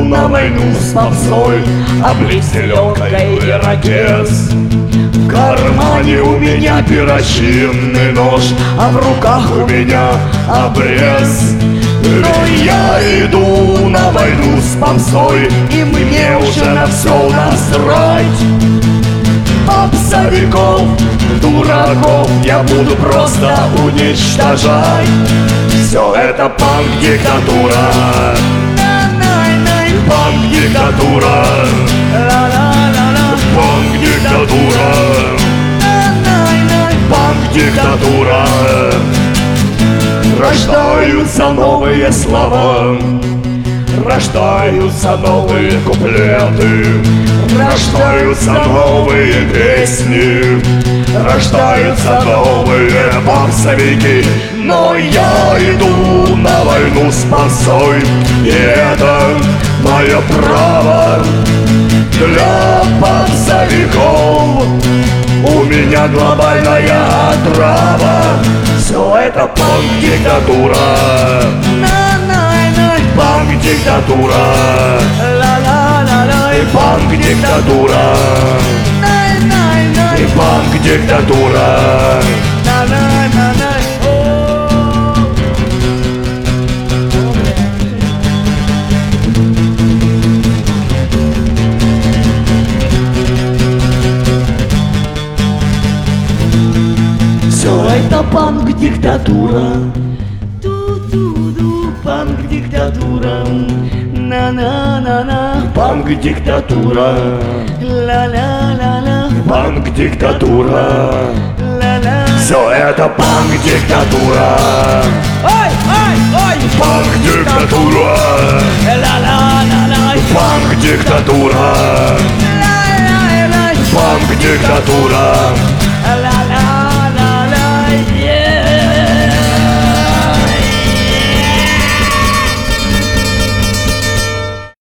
на войну с попсой, облить зеленкой ирокез. В кармане у меня перочинный нож, а в руках у меня обрез. Но я иду на войну с попсой, и мне уже на все насрать. Попсовиков, дураков я буду просто уничтожать. Все это панк-диктатура, панк-диктатура, панк-диктатура, панк-диктатура. Рождаются новые слова, рождаются новые куплеты, рождаются новые песни, рождаются новые попсовики. Но я иду на войну с попсой, и это мое право. Для попсовиков у меня глобальная отрава. Все это панк-диктатура, панк-диктатура, и панк-диктатура, и панк-диктатура. Все это панк-диктатура, ту-ту-ду, панк-диктатура, на-на-на-на, панк-диктатура, ла-ла-ла-ла, панк-диктатура, ла-ла. Все это панк-диктатура, ой-ой-ой, панк-диктатура, ла-ла-ла-ла, панк-диктатура, панк-диктатура.